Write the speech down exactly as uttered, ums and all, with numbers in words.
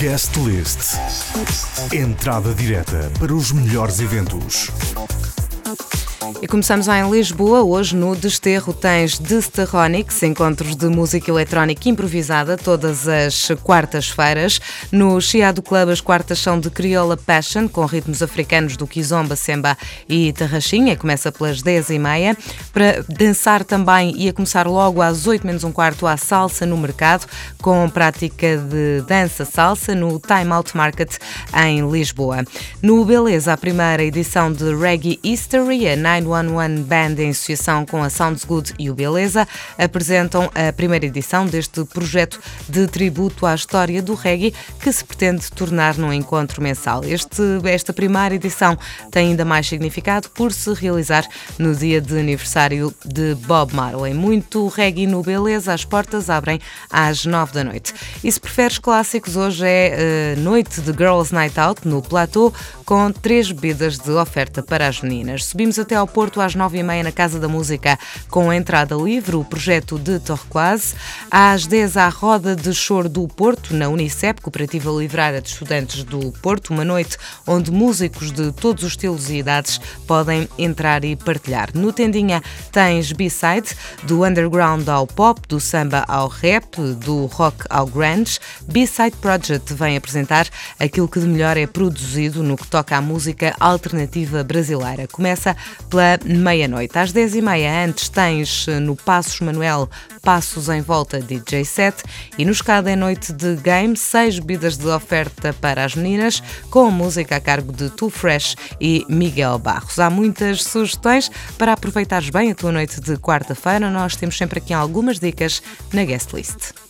Guest List. Entrada direta para os melhores eventos. E começamos em Lisboa. Hoje no Desterro tens Desterronics, encontros de música eletrónica improvisada todas as quartas-feiras. No Chiado Club as quartas são de Crioula Passion, com ritmos africanos do Kizomba, Semba e Tarraxinha. Começa pelas dez e meia. Para dançar também e a começar logo às oito menos um quarto há Salsa no Mercado, com prática de dança salsa no Time Out Market em Lisboa. No Beleza, a primeira edição de Reggae History, a nove um um Band em associação com a Sounds Good e o Beleza apresentam a primeira edição deste projeto de tributo à história do reggae que se pretende tornar num encontro mensal. Este, esta primeira edição tem ainda mais significado por se realizar no dia de aniversário de Bob Marley. Muito reggae no Beleza, as portas abrem às nove da noite. E se preferes clássicos, hoje é uh, noite de Girls Night Out no Platô, com três bebidas de oferta para as meninas. Subimos até ao Porto às nove e meia na Casa da Música com a entrada livre, o projeto de Torquoise. Às dez à Roda de Choro do Porto, na Unicep, Cooperativa Livrária de Estudantes do Porto, uma noite onde músicos de todos os estilos e idades podem entrar e partilhar. No Tendinha tens B-Side, do underground ao pop, do samba ao rap, do rock ao grunge. B-Side Project vem apresentar aquilo que de melhor é produzido no que toca à música alternativa brasileira. Começa pela meia-noite. Às dez e meia, antes tens no Passos Manuel Passos em Volta D J set e no Escada é noite de game, seis bebidas de oferta para as meninas, com música a cargo de Too Fresh e Miguel Barros. Há muitas sugestões para aproveitares bem a tua noite de quarta-feira. Nós temos sempre aqui algumas dicas na Guest List.